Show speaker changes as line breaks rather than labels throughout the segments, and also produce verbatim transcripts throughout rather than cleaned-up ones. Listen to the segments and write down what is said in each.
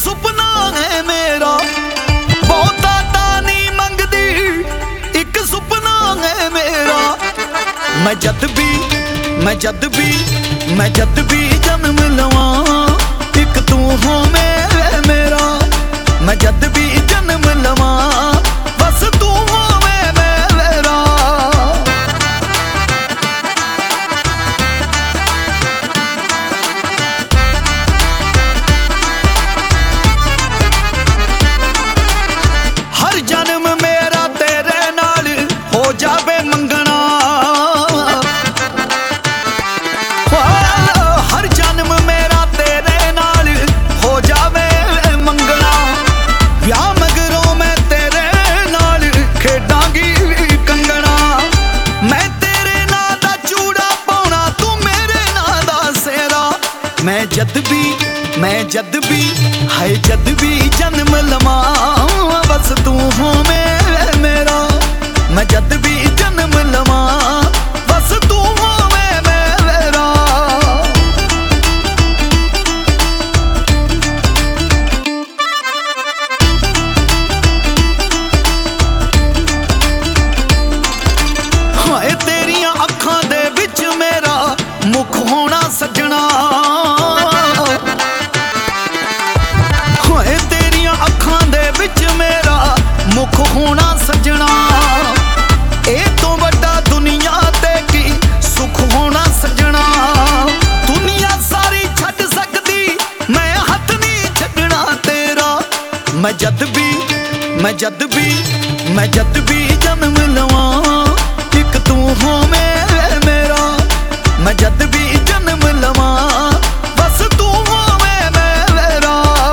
ਸੁਪਨਾ ਹੈ ਮੇਰਾ, ਬਹੁਤਾ ਤਾਂ ਨਹੀਂ ਮੰਗਦੀ, ਇੱਕ ਸੁਪਨਾ ਹੈ ਮੇਰਾ। ਮੈਂ ਜਦ ਵੀ ਮੈਂ ਜਦ ਵੀ ਮੈਂ ਜਦ ਵੀ ਜਨਮ ਲਵਾਂ, ਇੱਕ ਤੂੰ ਹੋਵੇਂ ਮੇਰਾ। ਮੈਂ ਜਦ ਵੀ ਜਨਮ ਲਵਾਂ, ਬਸ ਤੂੰ ਹੋਵੇਂ ਮੇਰਾ। ਹਰ ਜਨਮ ਮੇਰਾ ਤੇਰੇ ਨਾਲ ਹੋ ਜਾਵੇ ਮੰਗਣਾ, ਹਰ ਜਨਮ ਮੇਰਾ ਤੇਰੇ ਨਾਲ ਹੋ ਜਾਵੇ ਮੰਗਣਾ। ਵਿਆਹ ਮਗਰੋਂ ਮੈਂ ਤੇਰੇ ਨਾਲ ਖੇਡਾਂਗੀ ਕੰਗਣਾ। ਮੈਂ ਤੇਰੇ ਨਾਂ ਦਾ ਚੂੜਾ ਪਾਉਣਾ, ਤੂੰ ਮੇਰੇ ਨਾਂ ਦਾ ਸਿਹਰਾ। ਮੈਂ ਜਦ ਵੀ ਮੈਂ ਜਦ ਵੀ ਹਾਏ ਜਦ ਵੀ ਜਨਮ ਲਵਾਂ, ਬਸ ਤੂੰ ਹੋਵੇਂ ਮੇਰਾ। ਮੈਂ ਜਦ ਵੀ ਜਨਮ ਲਵਾਂ, ਬਸ ਤੂੰ ਹੋਵੇਂ ਮੇਰਾ। ਹਾਏ ਤੇਰੀਆਂ ਅੱਖਾਂ ਦੇ ਵਿੱਚ ਮੇਰਾ ਮੁਖ ਹੋਣਾ ਸੱਜਣਾ। ਹਾਏ ਤੇਰੀਆਂ ਅੱਖਾਂ ਦੇ ਵਿੱਚ ਮੇਰਾ ਮੁਖ ਹੋਣਾ ਸੱਜਣਾ। ਇਹ ਤੋਂ ਵੱਡਾ ਦੁਨੀਆ ਤੇ ਕੀ ਸੁਖ ਹੋਣਾ ਸੱਜਣਾ। ਦੁਨੀਆ ਸਾਰੀ ਛੱਡ ਸਕਦੀ, ਮੈਂ ਹੱਥ ਨਹੀਂ ਛੱਡਣਾ ਤੇਰਾ। ਮੈਂ ਜਦ ਵੀ ਮੈਂ ਜਦ ਵੀ ਮੈਂ ਜਦ ਵੀ ਜਨਮ ਲਵਾਂ, ਇੱਕ ਤੂੰ ਹੋਵੇਂ ਮੇਰਾ। ਮੈਂ ਜਦ ਵੀ ਜਨਮ ਲਵਾਂ, ਬਸ ਤੂੰ ਹੋਵੇਂ ਮੇਰਾ।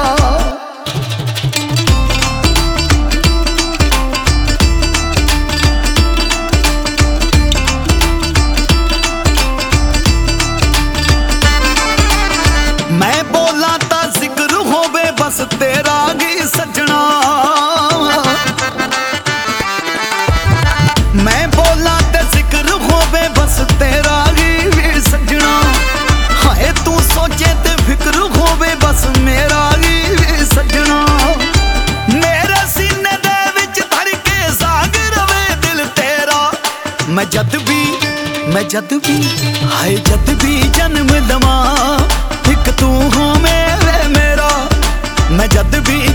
ਮੈਂ ਬੋਲਾਂ ਤਾਂ ਜ਼ਿਕਰ ਹੋਵੇ ਬਸ ਤੇਰਾ ਹੀ ਸੱਜਣਾ। ਮੈਂ ਬੋਲਾਂ ਤੇ ਜ਼ਿਕਰ ਹੋਵੇ ਬਸ ਤੇਰਾ ਹੀ ਸੱਜਣਾ। ਹਾਏ ਤੂੰ ਸੋਚੇ ਤੇ ਫਿਕਰ ਹੋਵੇ ਬਸ ਮੇਰਾ ਹੀ ਸੱਜਣਾ। ਮੇਰੇ ਸੀਨੇ ਦੇ ਵਿੱਚ ਧੜਕੇ ਸਾਗ ਰਵੇ ਦਿਲ ਤੇਰਾ। ਮੈਂ ਜਦ ਵੀ ਮੈਂ ਜਦ ਵੀ ਹਾਏ ਜਦ ਵੀ ਜਨਮ ਲਵਾਂ, ਇੱਕ ਤੂੰ ਹੋਵੇਂ ਮੇਰਾ। ਮੈਂ ਜਦ ਵੀ